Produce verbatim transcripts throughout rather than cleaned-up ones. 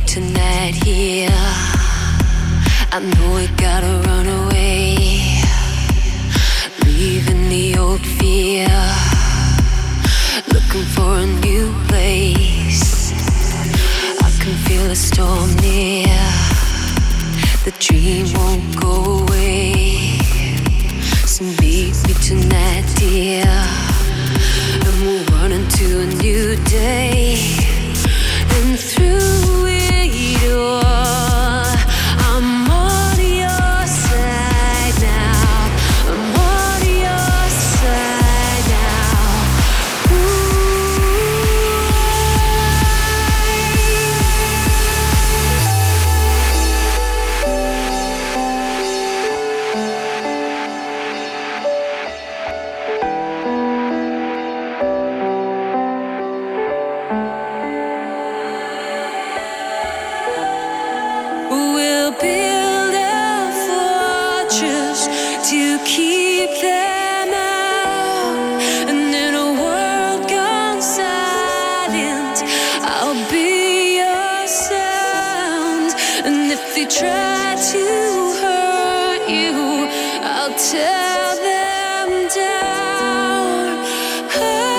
tonight here. I know we gotta run away, leaving the old fear, looking for a new place. I can feel a storm near, the dream won't go away. So meet me tonight, dear, and we'll run into a new day. And through it all, I'm on your side now. I'm on your side now. Ooh. We'll build a fortress to keep them out, and in a world gone silent, I'll be your sound. And if they try to hurt you, I'll tear them down. Hey.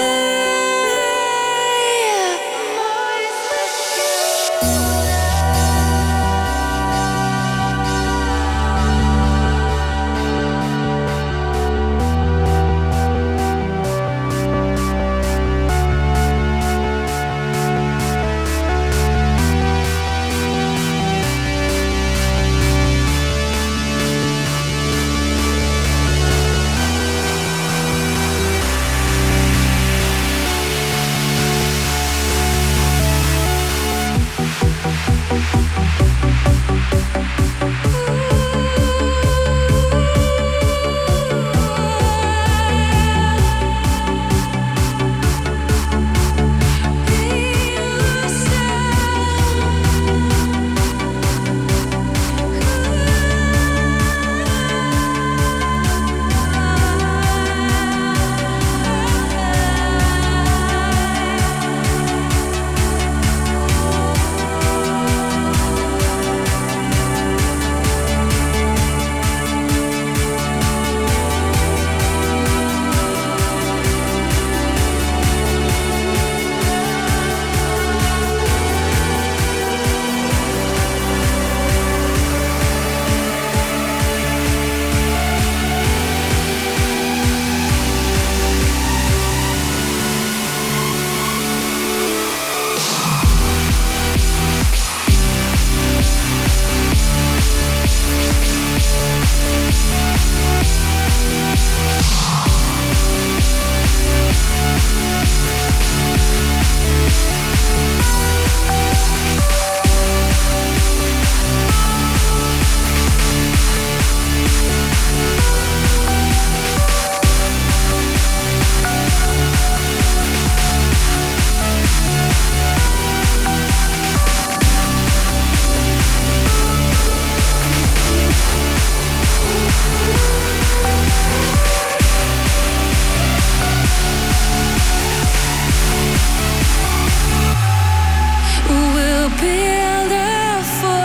Build a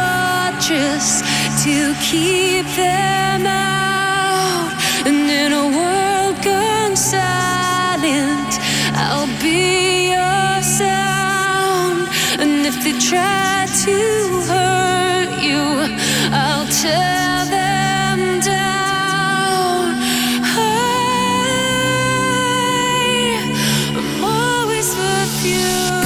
fortress to keep them out, and in a world gone silent, I'll be your sound. And if they try to hurt you, I'll tear them down. Hey, I'm always with you.